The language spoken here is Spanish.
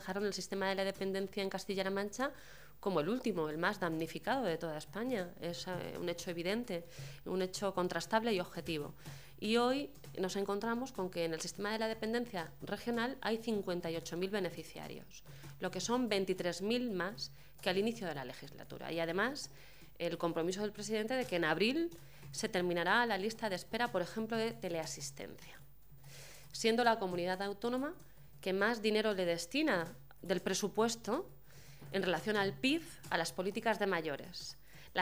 tasaron el sistema de la dependencia en Castilla-La Mancha como el último, el más damnificado de toda España. Es un hecho evidente, un hecho contrastable y objetivo. Y hoy nos encontramos con que en el sistema de la dependencia regional hay 58.000 beneficiarios, lo que son 23.000 más que al inicio de la legislatura. Y además, el compromiso del presidente de que en abril se terminará la lista de espera, por ejemplo, de teleasistencia, siendo la comunidad autónoma que más dinero le destina del presupuesto en relación al PIB a las políticas de mayores.